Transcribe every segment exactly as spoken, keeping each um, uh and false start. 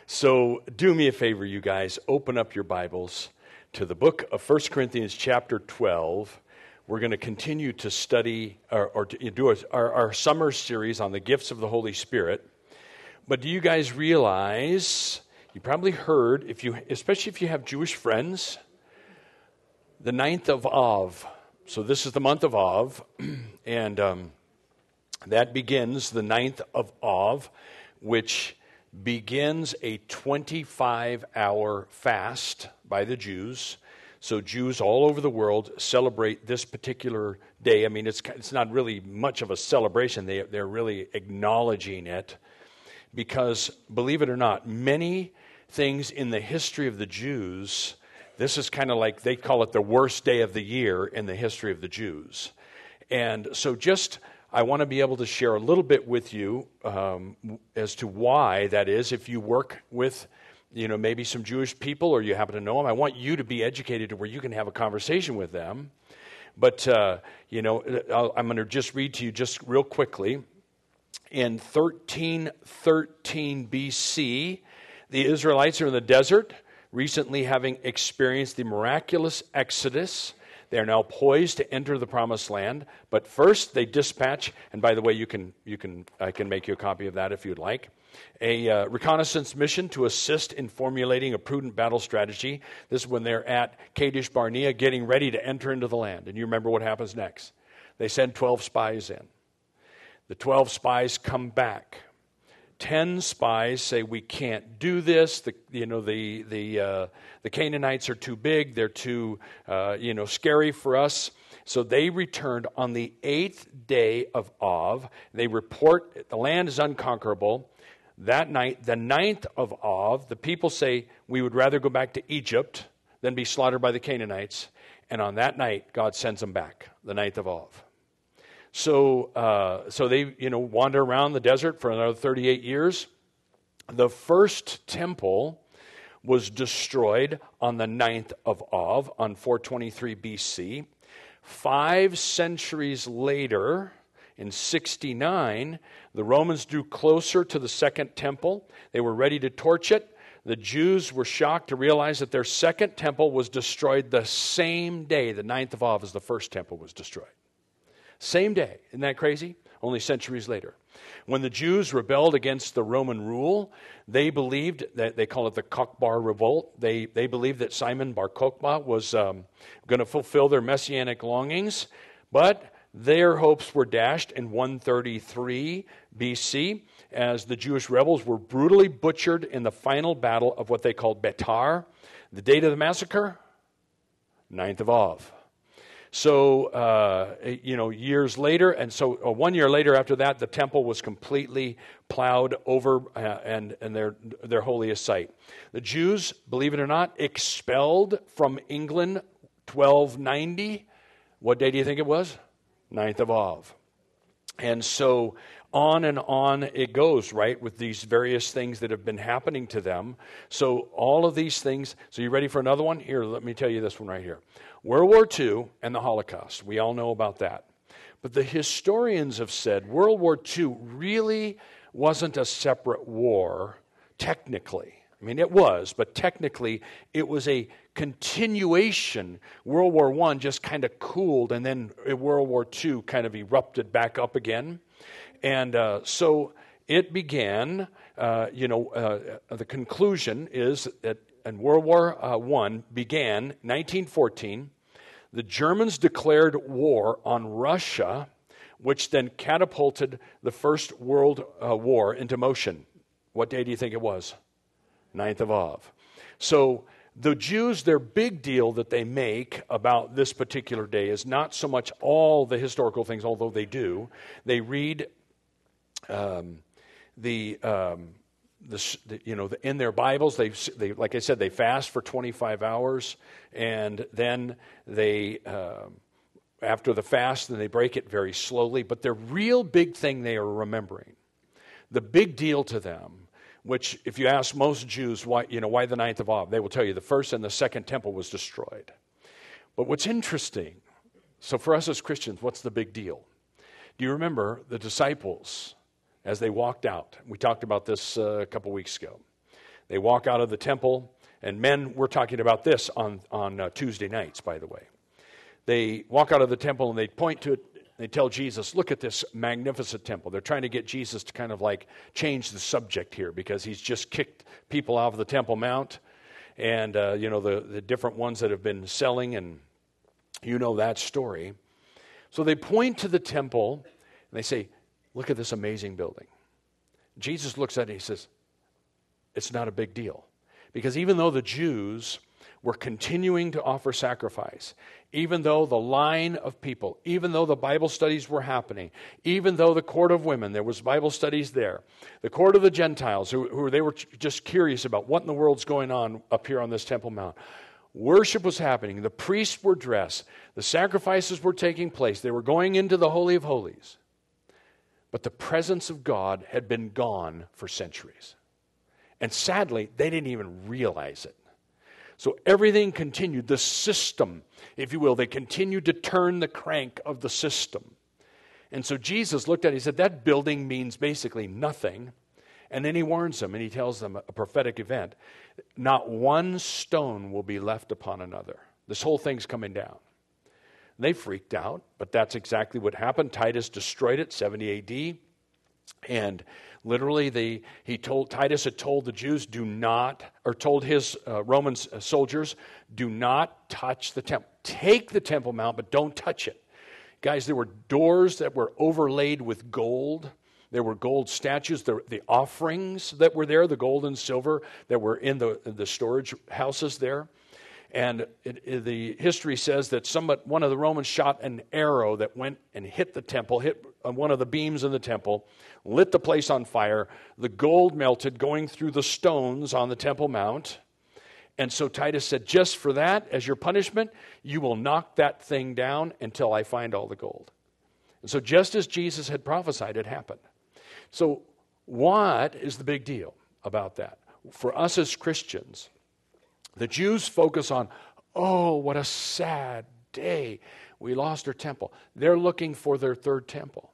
So do me a favor, you guys. Open up your Bibles to the book of First Corinthians chapter twelve. We're going to continue to study or, or to do a, our, our summer series on the gifts of the Holy Spirit. But do you guys realize, you probably heard, if you, especially if you have Jewish friends, the ninth of Av. So this is the month of Av, and um, that begins the ninth of Av, which begins a twenty-five hour fast by the Jews. So Jews all over the world celebrate this particular day. I mean, it's it's not really much of a celebration. They, they're really acknowledging it because, believe it or not, many things in the history of the Jews, this is kind of like, they call it the worst day of the year in the history of the Jews. And so just... I want to be able to share a little bit with you um, as to why that is. If you work with, you know, maybe some Jewish people or you happen to know them, I want you to be educated to where you can have a conversation with them. But, uh, you know, I'll, I'm going to just read to you just real quickly. In thirteen thirteen B C, the Israelites are in the desert, recently having experienced the miraculous Exodus. They are now poised to enter the promised land, but first they dispatch, and by the way, you can you can I can make you a copy of that if you'd like, a uh, reconnaissance mission to assist in formulating a prudent battle strategy. This is when they're at Kadesh Barnea getting ready to enter into the land. And you remember what happens next. They send twelve spies in. The twelve spies come back. Ten spies say, we can't do this. The, you know, the the uh, the Canaanites are too big. They're too, uh, you know, scary for us. So they returned on the eighth day of Av. They report the land is unconquerable. That night, the ninth of Av, the people say, we would rather go back to Egypt than be slaughtered by the Canaanites. And on that night, God sends them back, the ninth of Av. So, uh, so they, you know, wander around the desert for another thirty-eight years. The first temple was destroyed on the ninth of Av, on four twenty-three B C. Five centuries later, in sixty-nine, the Romans drew closer to the second temple. They were ready to torch it. The Jews were shocked to realize that their second temple was destroyed the same day, the ninth of Av, as the first temple was destroyed. Same day. Isn't that crazy? Only centuries later. When the Jews rebelled against the Roman rule, they believed that, they call it the Kokhba revolt, they, they believed that Simon Bar Kokhba was um, going to fulfill their messianic longings, but their hopes were dashed in one thirty-three B C as the Jewish rebels were brutally butchered in the final battle of what they called Betar. The date of the massacre? ninth of Av. So, uh, you know, years later, and so uh, one year later after that, the temple was completely plowed over uh, and, and their, their holiest site. The Jews, believe it or not, expelled from England twelve ninety. What day do you think it was? ninth of Av. And so on and on it goes, right, with these various things that have been happening to them. So all of these things, so you ready for another one? Here, let me tell you this one right here. World War Two and the Holocaust. We all know about that. But the historians have said World War Two really wasn't a separate war, technically. I mean, it was, but technically it was a continuation. World War One just kind of cooled, and then World War Two kind of erupted back up again. And uh, so it began, uh, you know, uh, the conclusion is that and World War uh, One began nineteen fourteen. The Germans declared war on Russia, which then catapulted the First World uh, War into motion. What day do you think it was? ninth of Av. So the Jews, their big deal that they make about this particular day is not so much all the historical things, although they do. They read um, the... Um, The, you know, in their Bibles, they, they, like I said, they fast for twenty-five hours, and then they, um, after the fast, then they break it very slowly. But the real big thing they are remembering, the big deal to them, which if you ask most Jews, why, you know, why the ninth of Av, they will tell you the first and the second temple was destroyed. But what's interesting, so for us as Christians, what's the big deal? Do you remember the disciples as they walked out? We talked about this uh, a couple weeks ago. They walk out of the temple, and men, we're talking about this on, on uh, Tuesday nights, by the way. They walk out of the temple and they point to it. They tell Jesus, look at this magnificent temple. They're trying to get Jesus to kind of like change the subject here because he's just kicked people off of the Temple Mount and, uh, you know, the, the different ones that have been selling, and you know that story. So they point to the temple and they say, look at this amazing building. Jesus looks at it and he says, it's not a big deal. Because even though the Jews were continuing to offer sacrifice, even though the line of people, even though the Bible studies were happening, even though the court of women, there was Bible studies there, the court of the Gentiles, who, who they were just curious about what in the world's going on up here on this Temple Mount. Worship was happening. The priests were dressed. The sacrifices were taking place. They were going into the Holy of Holies. But the presence of God had been gone for centuries. And sadly, they didn't even realize it. So everything continued. The system, if you will, they continued to turn the crank of the system. And so Jesus looked at it, he said, that building means basically nothing. And then he warns them and he tells them a prophetic event. Not one stone will be left upon another. This whole thing's coming down. They freaked out, but that's exactly what happened. Titus destroyed it, seventy A D. And literally, they, he told Titus had told the Jews, do not, or told his uh, Roman soldiers, do not touch the temple. Take the Temple Mount, but don't touch it. Guys, there were doors that were overlaid with gold. There were gold statues. The, the offerings that were there, the gold and silver that were in the, the storage houses there. And it, it, the history says that somebody, one of the Romans shot an arrow that went and hit the temple, hit one of the beams in the temple, lit the place on fire. The gold melted going through the stones on the Temple Mount. And so Titus said, just for that, as your punishment, you will knock that thing down until I find all the gold. And so just as Jesus had prophesied, it happened. So what is the big deal about that? For us as Christians, the Jews focus on, oh, what a sad day. We lost our temple. They're looking for their third temple.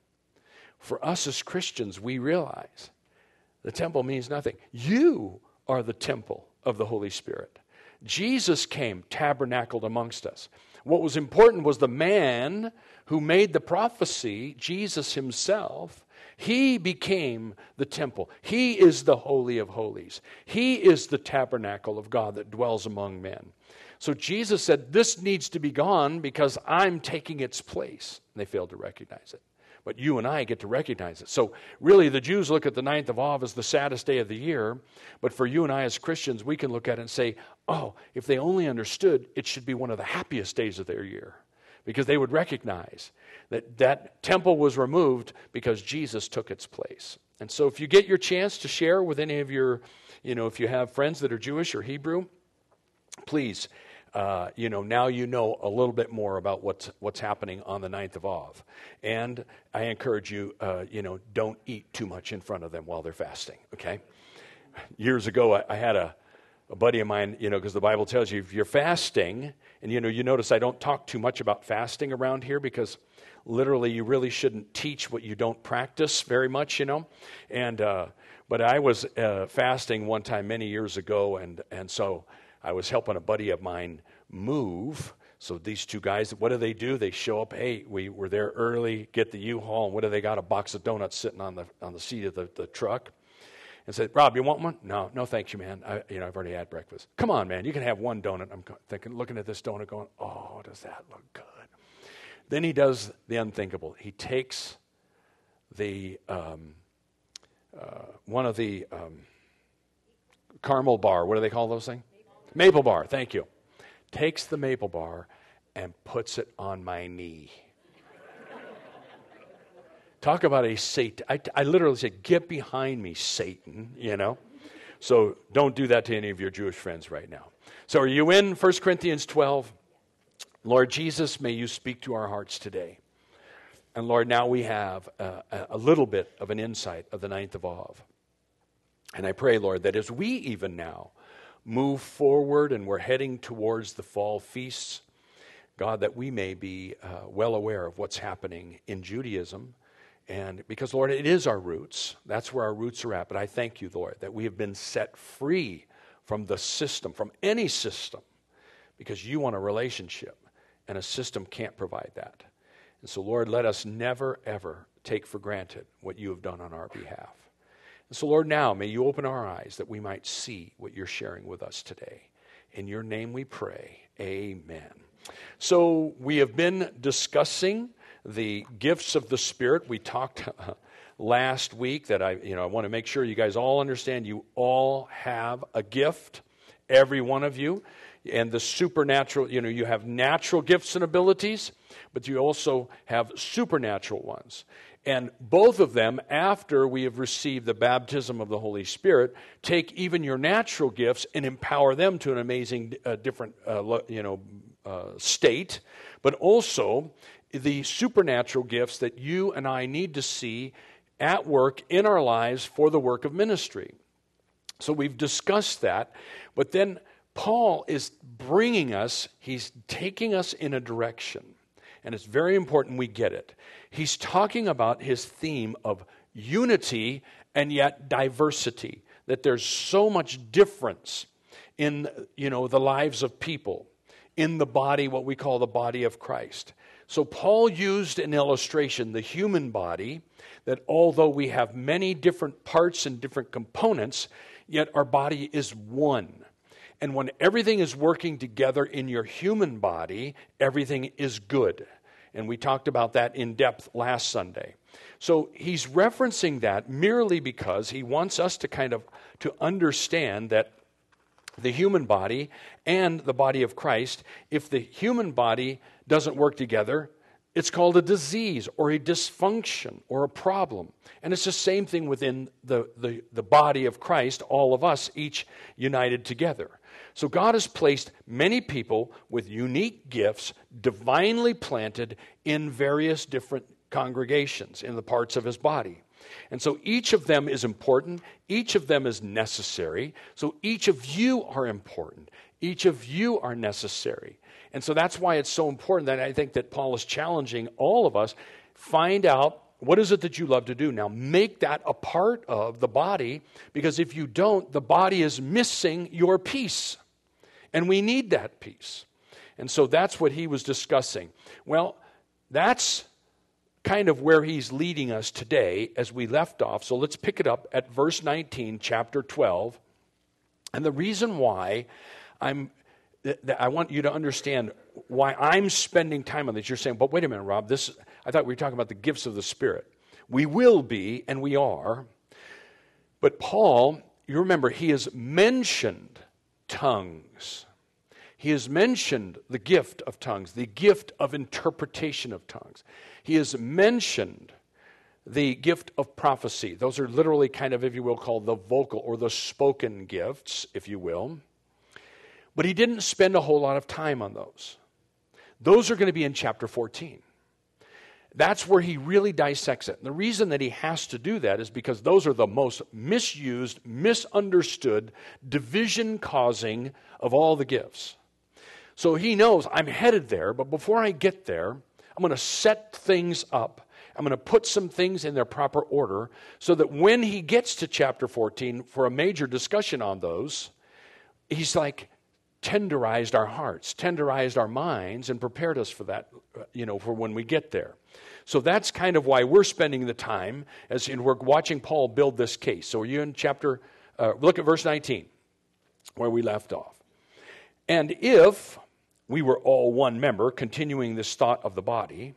For us as Christians, we realize the temple means nothing. You are the temple of the Holy Spirit. Jesus came, tabernacled amongst us. What was important was the man who made the prophecy, Jesus himself. He became the temple. He is the Holy of Holies. He is the tabernacle of God that dwells among men. So Jesus said, this needs to be gone because I'm taking its place. And they failed to recognize it. But you and I get to recognize it. So really the Jews look at the ninth of Av as the saddest day of the year. But for you and I as Christians, we can look at it and say, oh, if they only understood, it should be one of the happiest days of their year. Because they would recognize that that temple was removed because Jesus took its place. And so if you get your chance to share with any of your, you know, if you have friends that are Jewish or Hebrew, please, uh, you know, now you know a little bit more about what's what's happening on the ninth of Av. And I encourage you, uh, you know, don't eat too much in front of them while they're fasting, okay? Years ago, I, I had a, a buddy of mine, you know, because the Bible tells you if you're fasting, and, you know, you notice I don't talk too much about fasting around here because literally you really shouldn't teach what you don't practice very much, you know. And uh, but I was uh, fasting one time many years ago, and, and so I was helping a buddy of mine move. So these two guys, what do they do? They show up, hey, we were there early, get the U-Haul, and what do they got? A box of donuts sitting on the on the seat of the, the truck. And said, Rob, you want one? No, no, thank you, man. I, you know, I've already had breakfast. Come on, man, you can have one donut. I'm thinking, looking at this donut going, oh, does that look good? Then he does the unthinkable. He takes the, um, uh, one of the um, caramel bar, what do they call those things? Maple. Maple bar, thank you. Takes the maple bar and puts it on my knee. Talk about a Satan. I, I literally said, get behind me, Satan, you know. So don't do that to any of your Jewish friends right now. So are you in First Corinthians twelve? Lord Jesus, may you speak to our hearts today. And Lord, now we have a, a little bit of an insight of the ninth of Av. And I pray, Lord, that as we even now move forward and we're heading towards the fall feasts, God, that we may be uh, well aware of what's happening in Judaism And because, Lord, it is our roots. That's where our roots are at. But I thank you, Lord, that we have been set free from the system, from any system, because you want a relationship, and a system can't provide that. And so, Lord, let us never, ever take for granted what you have done on our behalf. And so, Lord, now may you open our eyes that we might see what you're sharing with us today. In your name we pray. Amen. So we have been discussing the gifts of the Spirit. We talked uh, last week that I, you know, I want to make sure you guys all understand you all have a gift, every one of you. And the supernatural, you know, you have natural gifts and abilities, but you also have supernatural ones. And both of them, after we have received the baptism of the Holy Spirit, take even your natural gifts and empower them to an amazing, uh, different, uh, you know, uh, state, but also the supernatural gifts that you and I need to see at work in our lives for the work of ministry. So we've discussed that, but then Paul is bringing us, he's taking us in a direction, and it's very important we get it. He's talking about his theme of unity and yet diversity, that there's so much difference in, you know, the lives of people, in the body, what we call the body of Christ. So Paul used an illustration, the human body, that although we have many different parts and different components, yet our body is one. And when everything is working together in your human body, everything is good. And we talked about that in depth last Sunday. So he's referencing that merely because he wants us to kind of to understand that the human body and the body of Christ, if the human body doesn't work together, it's called a disease or a dysfunction or a problem. And it's the same thing within the, the, the body of Christ, all of us, each united together. So God has placed many people with unique gifts, divinely planted in various different congregations in the parts of his body. And so each of them is important. Each of them is necessary. So each of you are important. Each of you are necessary. And so that's why it's so important that I think that Paul is challenging all of us. Find out what is it that you love to do. Now make that a part of the body, because if you don't, the body is missing your peace. And we need that peace. And so that's what he was discussing. Well, that's kind of where he's leading us today as we left off. So let's pick it up at verse nineteen, chapter twelve. And the reason why I'm, th- th- I want you to understand why I'm spending time on this. You're saying, but wait a minute, Rob, this, I thought we were talking about the gifts of the Spirit. We will be, and we are. But Paul, you remember, he has mentioned tongues. He has mentioned the gift of tongues, the gift of interpretation of tongues. He has mentioned the gift of prophecy. Those are literally kind of, if you will, called the vocal or the spoken gifts, if you will. But he didn't spend a whole lot of time on those. Those are going to be in chapter fourteen. That's where he really dissects it. And the reason that he has to do that is because those are the most misused, misunderstood, division-causing of all the gifts. So he knows I'm headed there, but before I get there, I'm going to set things up. I'm going to put some things in their proper order so that when he gets to chapter fourteen for a major discussion on those, he's like tenderized our hearts, tenderized our minds, and prepared us for that, you know, for when we get there. So that's kind of why we're spending the time as in we're watching Paul build this case. So are you in chapter, uh, look at verse nineteen, where we left off. And if we were all one member, continuing this thought of the body,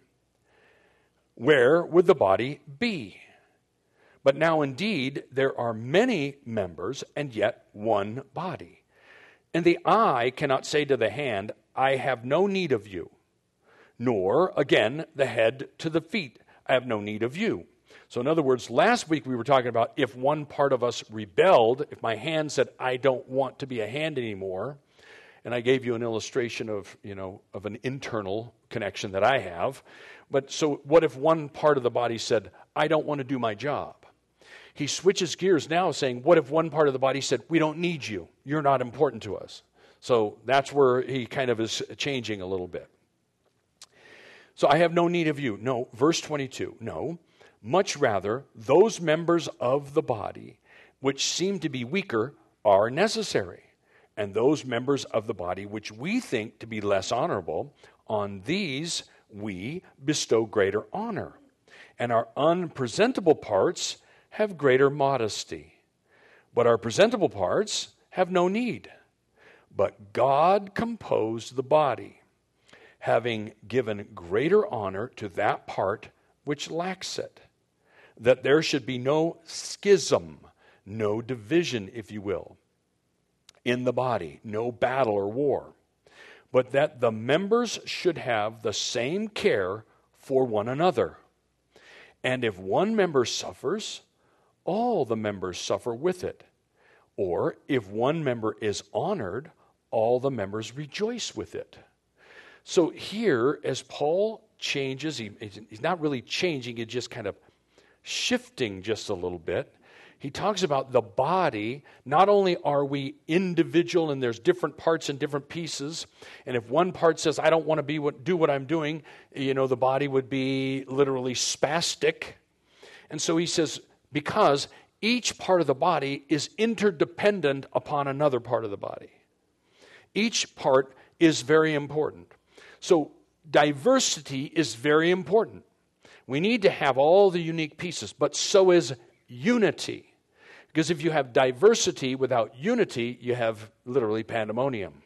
where would the body be? But now indeed there are many members and yet one body. And the eye cannot say to the hand, I have no need of you. Nor, again, the head to the feet, I have no need of you. So in other words, last week we were talking about if one part of us rebelled, if my hand said, I don't want to be a hand anymore, and I gave you an illustration of, you know, of an internal connection that I have. But so what if one part of the body said, I don't want to do my job? He switches gears now saying, what if one part of the body said, we don't need you. You're not important to us. So that's where he kind of is changing a little bit. So I have no need of you. No, verse twenty-two. No, Much rather, those members of the body which seem to be weaker are necessary, and those members of the body which we think to be less honorable, on these we bestow greater honor, and our unpresentable parts have greater modesty. But our presentable parts have no need. But God composed the body, having given greater honor to that part which lacks it, that there should be no schism, no division, if you will, in the body, no battle or war, but that the members should have the same care for one another. And if one member suffers, all the members suffer with it. Or if one member is honored, all the members rejoice with it. So here, as Paul changes, he, he's not really changing, he's just kind of shifting just a little bit. He talks about the body. Not only are we individual and there's different parts and different pieces, and if one part says, I don't want to be what, do what I'm doing, you know, the body would be literally spastic. And so he says, because each part of the body is interdependent upon another part of the body. Each part is very important. So diversity is very important. We need to have all the unique pieces, but so is unity. Because if you have diversity without unity, you have literally pandemonium.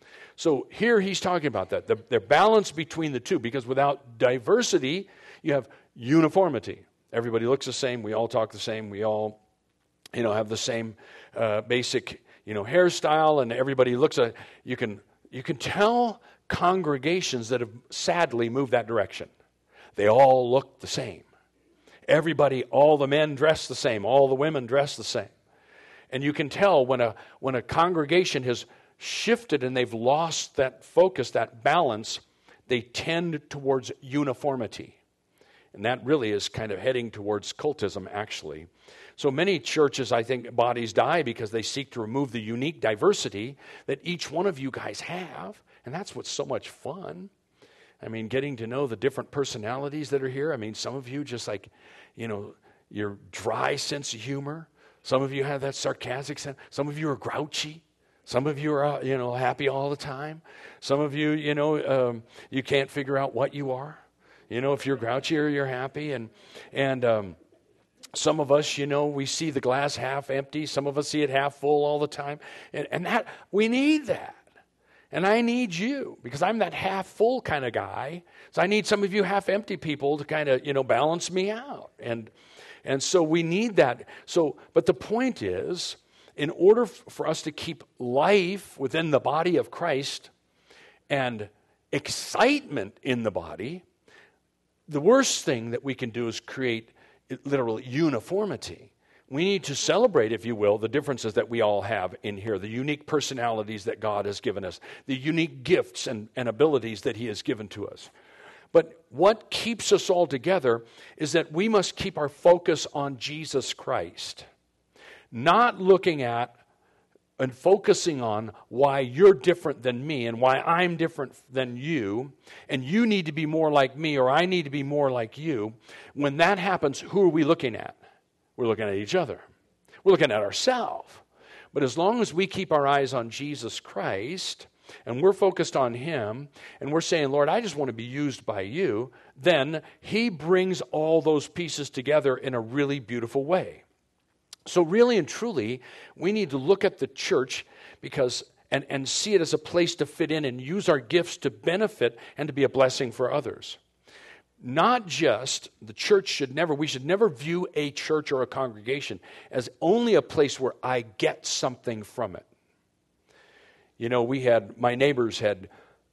So here he's talking about that, the, the balance between the two, because without diversity, you have uniformity. Everybody looks the same, we all talk the same, we all, you know, have the same uh, basic, you know, hairstyle, and everybody looks at, you can, you can tell congregations that have sadly moved that direction. They all look the same. Everybody, all the men dress the same, all the women dress the same. And you can tell when a when a congregation has shifted and they've lost that focus, that balance, they tend towards uniformity. And that really is kind of heading towards cultism, actually. So many churches, I think, bodies die because they seek to remove the unique diversity that each one of you guys have. And that's what's so much fun. I mean, getting to know the different personalities that are here. I mean, some of you just like, you know, your dry sense of humor. Some of you have that sarcastic sense. Some of you are grouchy. Some of you are, uh, you know, happy all the time. Some of you, you know, um, you can't figure out what you are. You know, if you're grouchy or you're happy. And, and um, some of us, you know, we see the glass half empty. Some of us see it half full all the time. And, and that, we need that. And I need you, because I'm that half full kind of guy. So I need some of you half empty people to kind of, you know, balance me out. And and so we need that. So, but the point is, in order f- for us to keep life within the body of Christ and excitement in the body, the worst thing that we can do is create literal uniformity. We need to celebrate, if you will, the differences that we all have in here, the unique personalities that God has given us, the unique gifts and, and abilities that He has given to us. But what keeps us all together is that we must keep our focus on Jesus Christ, not looking at and focusing on why you're different than me and why I'm different than you, and you need to be more like me or I need to be more like you. When that happens, who are we looking at? We're looking at each other. We're looking at ourselves. But as long as we keep our eyes on Jesus Christ and we're focused on Him and we're saying, Lord, I just want to be used by you, then He brings all those pieces together in a really beautiful way. So really and truly, we need to look at the church because and, and see it as a place to fit in and use our gifts to benefit and to be a blessing for others. Not just, the church should never, we should never view a church or a congregation as only a place where I get something from it. You know, we had, my neighbors had,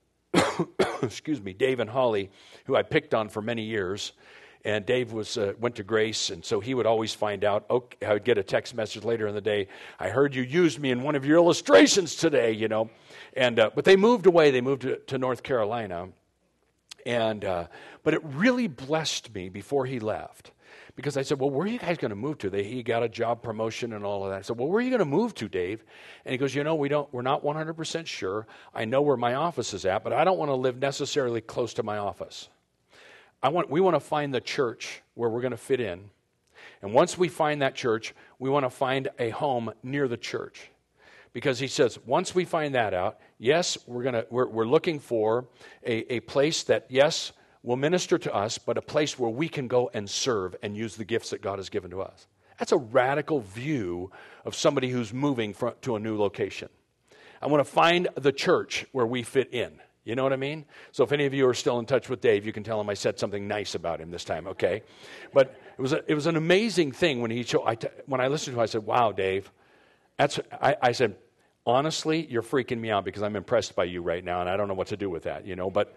excuse me, Dave and Holly, who I picked on for many years. And Dave was uh, went to Grace, and so he would always find out, okay, I would get a text message later in the day, I heard you used me in one of your illustrations today, you know. And uh, but they moved away, they moved to, to North Carolina. And uh, but it really blessed me before he left, because I said, well, where are you guys going to move to? They, he got a job promotion and all of that. I said, well, where are you going to move to, Dave? And he goes, you know, we don't, we're not one hundred percent sure. I know where my office is at, but I don't want to live necessarily close to my office. I want, we want to find the church where we're going to fit in. And once we find that church, we want to find a home near the church. Because he says, once we find that out, yes, we're going to we're, we're looking for a, a place that, yes, will minister to us, but a place where we can go and serve and use the gifts that God has given to us. That's a radical view of somebody who's moving from, to a new location. I want to find the church where we fit in. You know what I mean? So if any of you are still in touch with Dave, you can tell him I said something nice about him this time, okay? But it was a, it was an amazing thing when he cho- I t- when I listened to him. I said, "Wow, Dave." That's I, I said, "Honestly, you're freaking me out because I'm impressed by you right now, and I don't know what to do with that." You know, but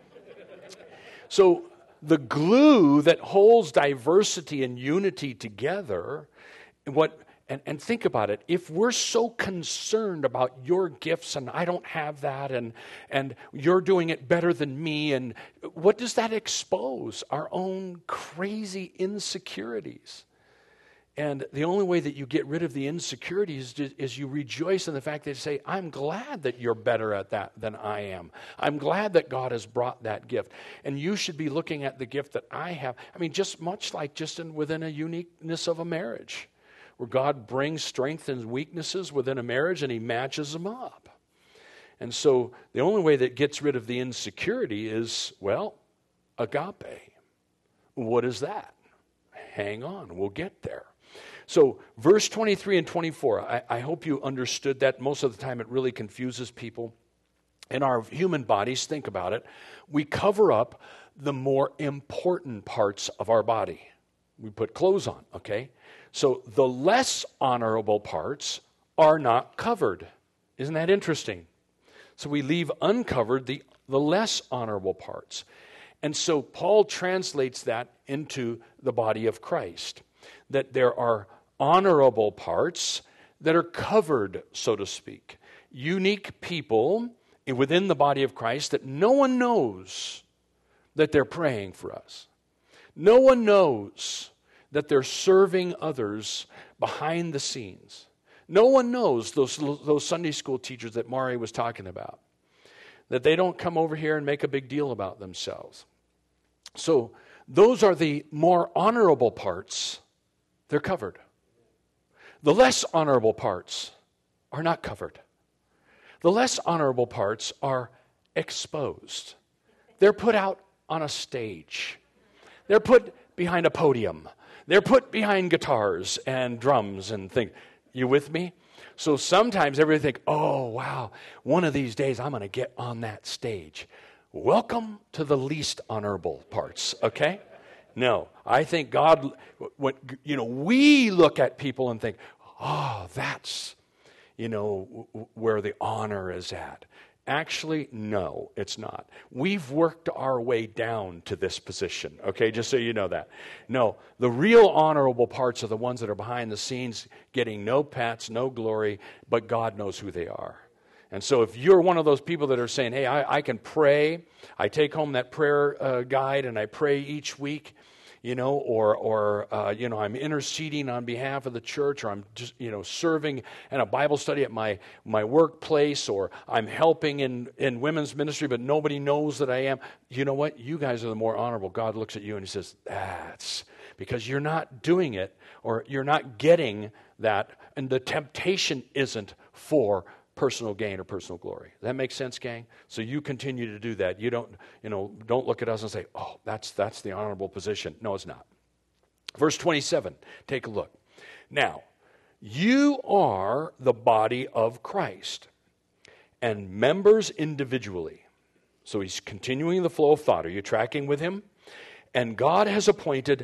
so the glue that holds diversity and unity together, what. And, and think about it. If we're so concerned about your gifts and I don't have that and, and you're doing it better than me, and what does that expose? Our own crazy insecurities. And the only way that you get rid of the insecurities is, is you rejoice in the fact that you say, I'm glad that you're better at that than I am. I'm glad that God has brought that gift. And you should be looking at the gift that I have. I mean, just much like just in, within a uniqueness of a marriage, where God brings strengths and weaknesses within a marriage and he matches them up. And so the only way that gets rid of the insecurity is, well, agape. What is that? Hang on, we'll get there. So verse twenty-three and twenty-four, I, I hope you understood that. Most of the time it really confuses people. In our human bodies, think about it, we cover up the more important parts of our body. We put clothes on, okay? So the less honorable parts are not covered. Isn't that interesting? So we leave uncovered the, the less honorable parts. And so Paul translates that into the body of Christ, that there are honorable parts that are covered, so to speak. Unique people within the body of Christ that no one knows that they're praying for us. No one knows that they're serving others behind the scenes. No one knows those, those Sunday school teachers that Mari was talking about, that they don't come over here and make a big deal about themselves. So those are the more honorable parts. They're covered. The less honorable parts are not covered. The less honorable parts are exposed. They're put out on a stage. They're put behind a podium. They're put behind guitars and drums and things. You with me? So sometimes everybody think, oh, wow, one of these days I'm going to get on that stage. Welcome to the least honorable parts, okay? No, I think God, when, you know, we look at people and think, oh, that's, you know, where the honor is at. Actually, no, it's not. We've worked our way down to this position, okay, just so you know that. No, the real honorable parts are the ones that are behind the scenes, getting no pats, no glory, but God knows who they are. And so if you're one of those people that are saying, hey, I, I can pray, I take home that prayer uh, guide and I pray each week, you know, or, or uh, you know, I'm interceding on behalf of the church, or I'm just, you know, serving in a Bible study at my, my workplace, or I'm helping in, in women's ministry, but nobody knows that I am. You know what? You guys are the more honorable. God looks at you and he says, that's because you're not doing it, or you're not getting that, and the temptation isn't for personal gain or personal glory. Does that make sense, gang? So you continue to do that. You don't, you know, don't look at us and say, oh, that's that's the honorable position. No, it's not. Verse twenty-seven, take a look. Now, you are the body of Christ and members individually. So he's continuing the flow of thought. Are you tracking with him? And God has appointed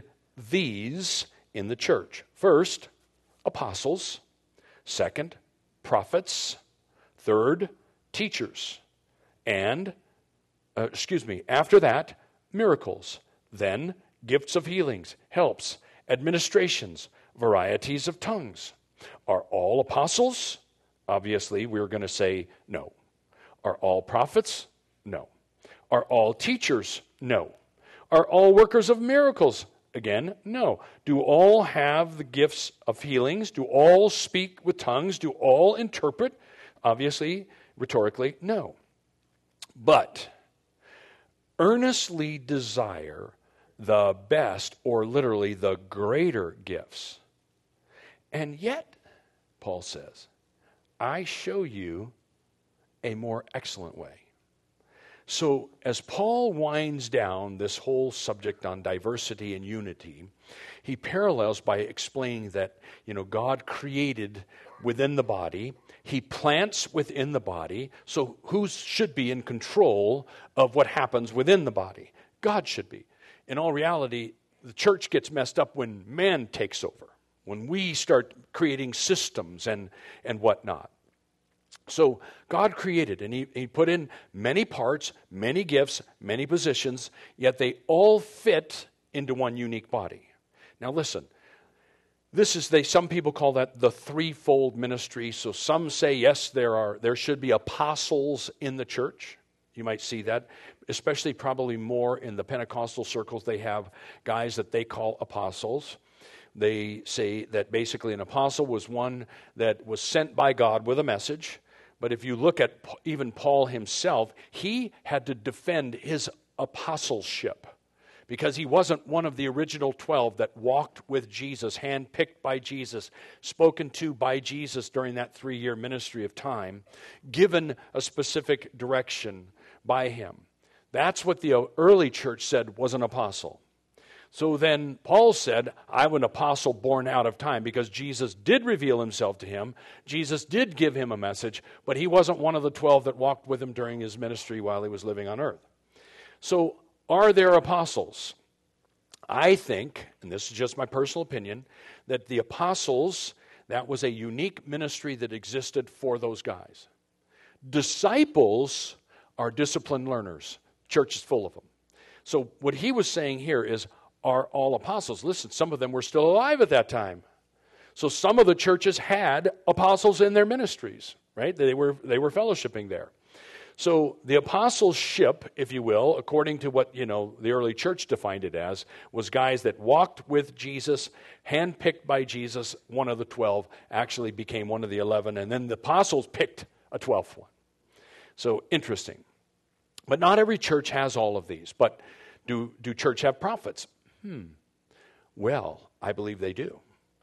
these in the church. First, apostles. Second, prophets. Third, teachers. And, uh, excuse me, after that, miracles. Then, gifts of healings, helps, administrations, varieties of tongues. Are all apostles? Obviously, we're going to say no. Are all prophets? No. Are all teachers? No. Are all workers of miracles? Again, no. Do all have the gifts of healings? Do all speak with tongues? Do all interpret? Obviously, rhetorically, no. But earnestly desire the best, or literally the greater gifts. And yet, Paul says, I show you a more excellent way. So as Paul winds down this whole subject on diversity and unity, he parallels by explaining that, you know, God created within the body. He plants within the body. So who should be in control of what happens within the body? God should be. In all reality, the church gets messed up when man takes over, when we start creating systems and, and whatnot. So God created, and he, he put in many parts, many gifts, many positions, yet they all fit into one unique body. Now listen, this is, they, some people call that the threefold ministry. So some say, yes, there are, there should be apostles in the church. You might see that, especially probably more in the Pentecostal circles. They have guys that they call apostles. They say that basically an apostle was one that was sent by God with a message. But if you look at even Paul himself, he had to defend his apostleship because he wasn't one of the original twelve that walked with Jesus, handpicked by Jesus, spoken to by Jesus during that three-year ministry of time, given a specific direction by him. That's what the early church said was an apostle. So then Paul said, I'm an apostle born out of time, because Jesus did reveal himself to him. Jesus did give him a message, but he wasn't one of the twelve that walked with him during his ministry while he was living on earth. So are there apostles? I think, and this is just my personal opinion, that the apostles, that was a unique ministry that existed for those guys. Disciples are disciplined learners. Church is full of them. So what he was saying here is, are all apostles? Listen, some of them were still alive at that time. So some of the churches had apostles in their ministries, right? They were, they were fellowshipping there. So the apostleship, if you will, according to what, you know, the early church defined it as, was guys that walked with Jesus, handpicked by Jesus. One of the twelve actually became one of the eleven, and then the apostles picked a twelfth one. So interesting. But not every church has all of these. But do, do church have prophets? Hmm. Well, I believe they do.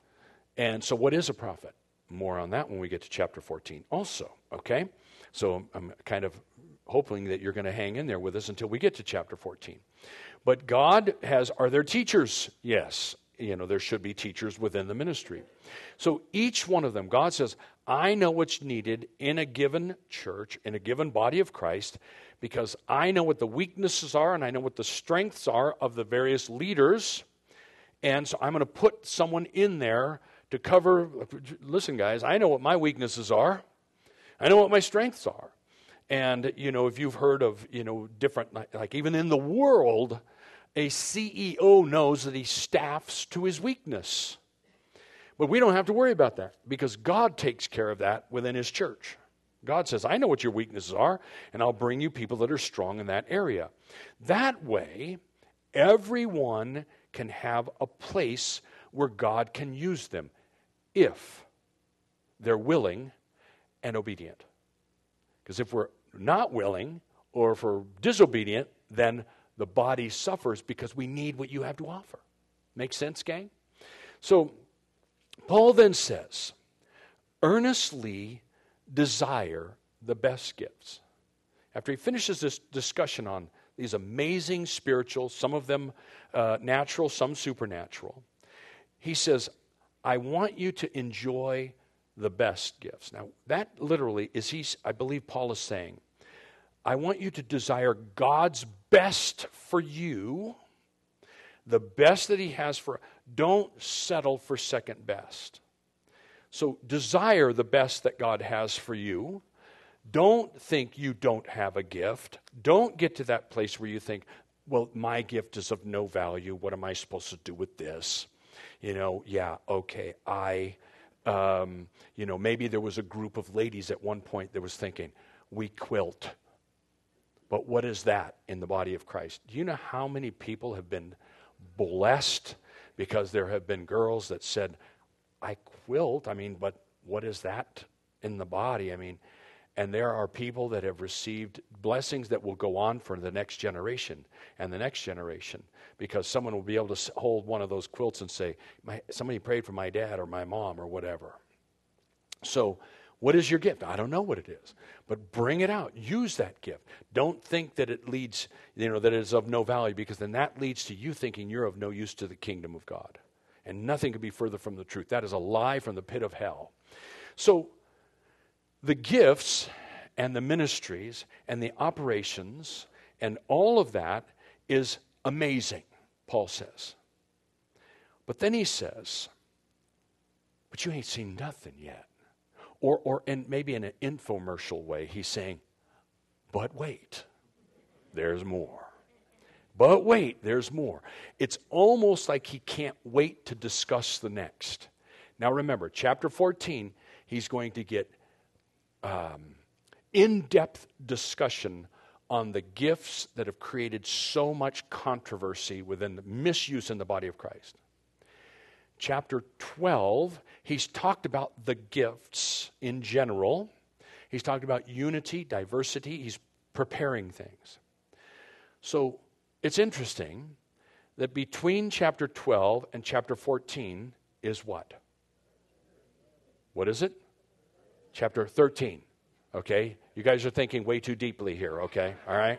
And so what is a prophet? More on that when we get to chapter fourteen also, okay? So I'm kind of hoping that you're going to hang in there with us until we get to chapter fourteen. But God has, are there teachers? Yes. You know, there should be teachers within the ministry. So each one of them, God says, I know what's needed in a given church, in a given body of Christ, because I know what the weaknesses are and I know what the strengths are of the various leaders. And so I'm going to put someone in there to cover. Listen, guys, I know what my weaknesses are. I know what my strengths are. And, you know, if you've heard of, you know, different, like even in the world, a C E O knows that he staffs to his weakness. But we don't have to worry about that because God takes care of that within his church. God says, I know what your weaknesses are, and I'll bring you people that are strong in that area. That way, everyone can have a place where God can use them if they're willing and obedient. Because if we're not willing or if we're disobedient, then the body suffers because we need what you have to offer. Make sense, gang? So Paul then says, earnestly desire the best gifts. After he finishes this discussion on these amazing spiritual, some of them uh, natural, some supernatural, he says, I want you to enjoy the best gifts. Now, that literally is, he, I believe Paul is saying, I want you to desire God's best for you, the best that he has for, don't settle for second best. So desire the best that God has for you. Don't think you don't have a gift. Don't get to that place where you think, well, my gift is of no value. What am I supposed to do with this? You know, yeah, okay, I, um, you know, maybe there was a group of ladies at one point that was thinking, we quilt. But what is that in the body of Christ? Do you know how many people have been blessed because there have been girls that said, I quilt, I mean, but what is that in the body? I mean, And there are people that have received blessings that will go on for the next generation and the next generation, because someone will be able to hold one of those quilts and say, my, somebody prayed for my dad or my mom or whatever. So what is your gift? I don't know what it is, but bring it out. Use that gift. Don't think that it leads, you know, that it is of no value, because then that leads to you thinking you're of no use to the kingdom of God. And nothing could be further from the truth. That is a lie from the pit of hell. So the gifts and the ministries and the operations and all of that is amazing, Paul says. But then he says, but you ain't seen nothing yet. Or, or in maybe in an infomercial way, he's saying, but wait, there's more. But wait, there's more. It's almost like he can't wait to discuss the next. Now remember, chapter fourteen, he's going to get um, in-depth discussion on the gifts that have created so much controversy within the misuse in the body of Christ. Chapter twelve, he's talked about the gifts in general. He's talked about unity, diversity. He's preparing things. So it's interesting that between chapter twelve and chapter fourteen is what? What is it? Chapter thirteen. Okay? You guys are thinking way too deeply here, okay? All right?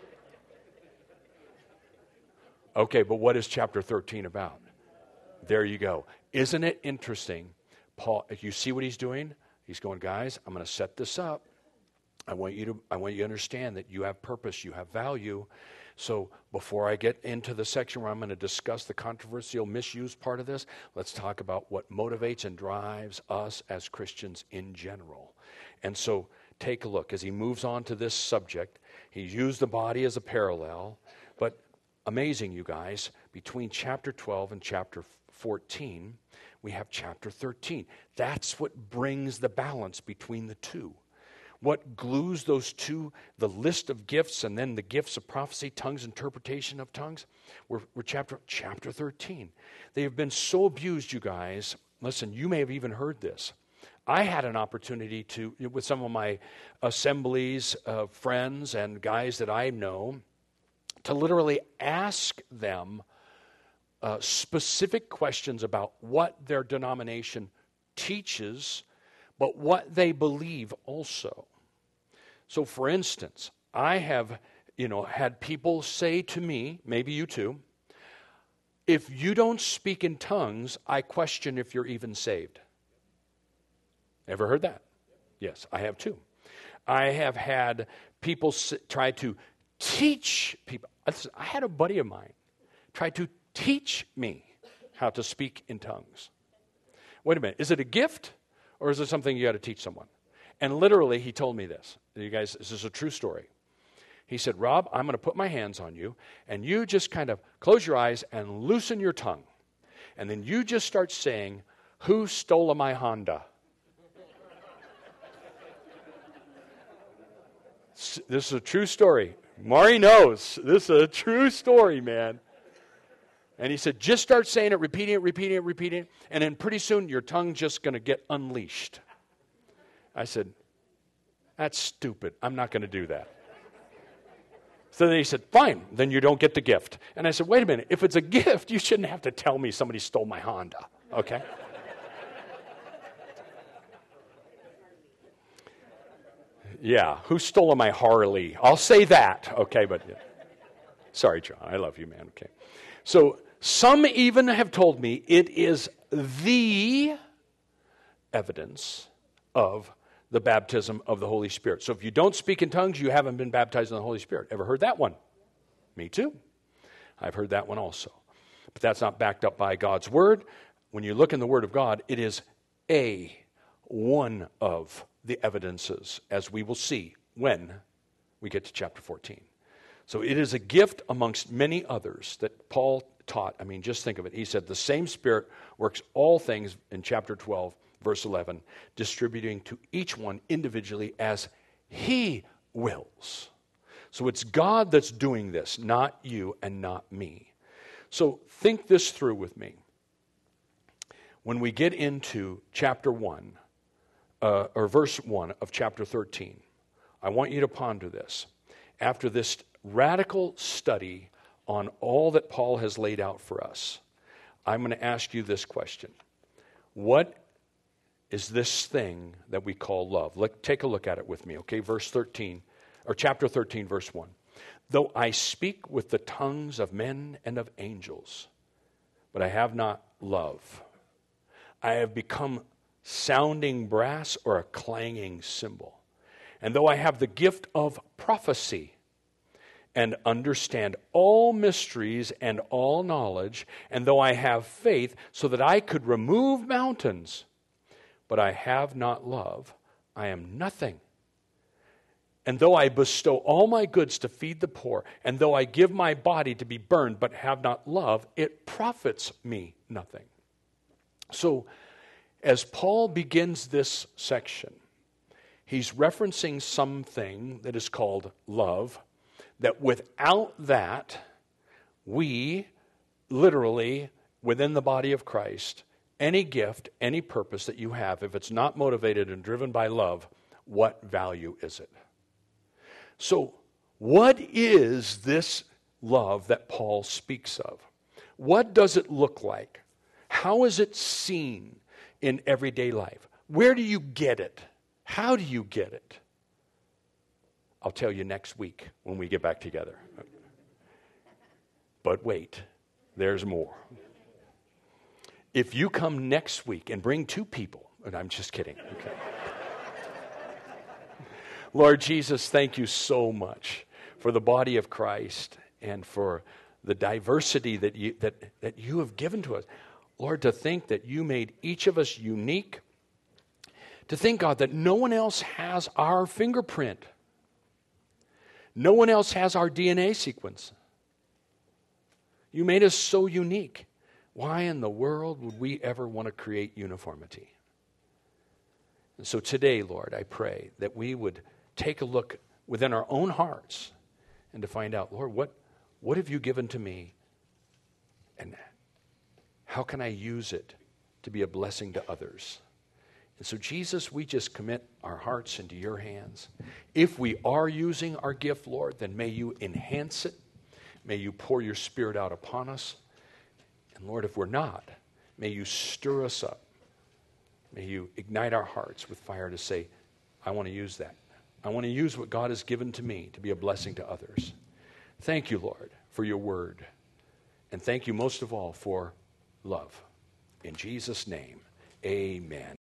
Okay, but what is chapter thirteen about? There you go. Isn't it interesting? Paul, you see what he's doing? He's going, guys, I'm going to set this up. I want you to I want you to understand that you have purpose, you have value. So before I get into the section where I'm going to discuss the controversial misuse part of this, let's talk about what motivates and drives us as Christians in general. And so take a look. As he moves on to this subject, he's used the body as a parallel, but amazing, you guys, between chapter twelve and chapter fourteen, we have chapter thirteen. That's what brings the balance between the two. What glues those two, the list of gifts and then the gifts of prophecy, tongues, interpretation of tongues, we're, we're chapter, chapter thirteen. They have been so abused, you guys. Listen, you may have even heard this. I had an opportunity to, with some of my assemblies of friends and guys that I know, to literally ask them uh, specific questions about what their denomination teaches, but what they believe also. So, for instance, I have, you know, had people say to me, maybe you too, if you don't speak in tongues, I question if you're even saved. Ever heard that? Yes, I have too. I have had people s- try to teach people. I had a buddy of mine try to teach me how to speak in tongues. Wait a minute, is it a gift or is it something you got to teach someone? And literally, he told me this. You guys, this is a true story. He said, Rob, I'm going to put my hands on you, and you just kind of close your eyes and loosen your tongue. And then you just start saying, who stole my Honda? This is a true story. Maury knows. This is a true story, man. And he said, just start saying it, repeating it, repeating it, repeating it, and then pretty soon your tongue's just going to get unleashed. I said, that's stupid. I'm not going to do that. So then he said, fine, then you don't get the gift. And I said, wait a minute. If it's a gift, you shouldn't have to tell me somebody stole my Honda, okay? Yeah, who stole my Harley? I'll say that, okay, but yeah. Sorry, John, I love you, man, okay. So some even have told me it is the evidence of the baptism of the Holy Spirit. So if you don't speak in tongues, you haven't been baptized in the Holy Spirit. Ever heard that one? Me too. I've heard that one also. But that's not backed up by God's Word. When you look in the Word of God, it is a one of the evidences, as we will see when we get to chapter fourteen. So it is a gift amongst many others that Paul taught. I mean, just think of it. He said the same Spirit works all things in chapter twelve, verse eleven, distributing to each one individually as he wills. So it's God that's doing this, not you and not me. So think this through with me. When we get into chapter one, uh, or verse one of chapter thirteen, I want you to ponder this. After this radical study on all that Paul has laid out for us, I'm going to ask you this question. What is this thing that we call love? Look, take a look at it with me, okay? Verse thirteen, or chapter thirteen, verse one. Though I speak with the tongues of men and of angels, but I have not love, I have become sounding brass or a clanging cymbal. And though I have the gift of prophecy and understand all mysteries and all knowledge, and though I have faith so that I could remove mountains, but I have not love, I am nothing. And though I bestow all my goods to feed the poor, and though I give my body to be burned, but have not love, it profits me nothing. So, as Paul begins this section, he's referencing something that is called love, that without that, we literally, within the body of Christ, any gift, any purpose that you have, if it's not motivated and driven by love, what value is it? So, what is this love that Paul speaks of? What does it look like? How is it seen in everyday life? Where do you get it? How do you get it? I'll tell you next week when we get back together. But wait, there's more. If you come next week and bring two people, and I'm just kidding, okay. Lord Jesus, thank you so much for the body of Christ and for the diversity that you, that, that you have given to us. Lord, to think that you made each of us unique, to think, God, that no one else has our fingerprint. No one else has our D N A sequence. You made us so unique. Why in the world would we ever want to create uniformity? And so today, Lord, I pray that we would take a look within our own hearts and to find out, Lord, what, what have you given to me? And how can I use it to be a blessing to others? And so, Jesus, we just commit our hearts into your hands. If we are using our gift, Lord, then may you enhance it. May you pour your Spirit out upon us. And Lord, if we're not, may you stir us up. May you ignite our hearts with fire to say, I want to use that. I want to use what God has given to me to be a blessing to others. Thank you, Lord, for your word. And thank you most of all for love. In Jesus' name, amen.